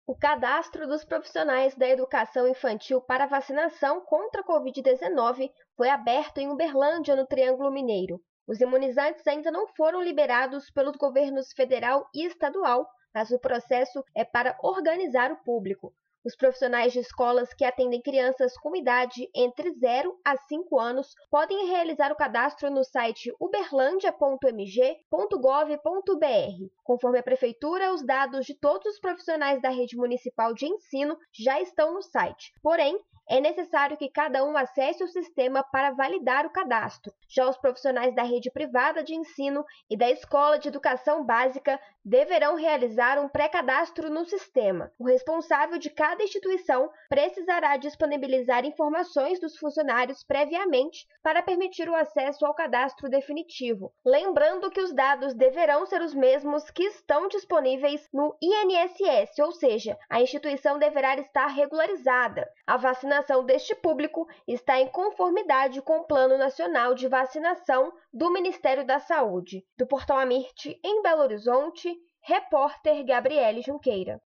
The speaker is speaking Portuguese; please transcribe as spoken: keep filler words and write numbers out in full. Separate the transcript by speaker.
Speaker 1: O cadastro dos profissionais da educação infantil para vacinação contra a covid dezenove foi aberto em Uberlândia, no Triângulo Mineiro. Os imunizantes ainda não foram liberados pelos governos federal e estadual, mas o processo é para organizar o público. Os profissionais de escolas que atendem crianças com idade entre zero a cinco anos podem realizar o cadastro no site uberlandia ponto m g ponto gov ponto b r. Conforme a Prefeitura, os dados de todos os profissionais da rede municipal de ensino já estão no site. Porém, é necessário que cada um acesse o sistema para validar o cadastro. Já os profissionais da rede privada de ensino e da escola de educação básica deverão realizar um pré-cadastro no sistema. O responsável de cada instituição precisará disponibilizar informações dos funcionários previamente para permitir o acesso ao cadastro definitivo. Lembrando que os dados deverão ser os mesmos que estão disponíveis no I N S S, ou seja, a instituição deverá estar regularizada. A vacinação A vacinação deste público está em conformidade com o Plano Nacional de Vacinação do Ministério da Saúde. Do Portal Amirte, em Belo Horizonte, repórter Gabriele Junqueira.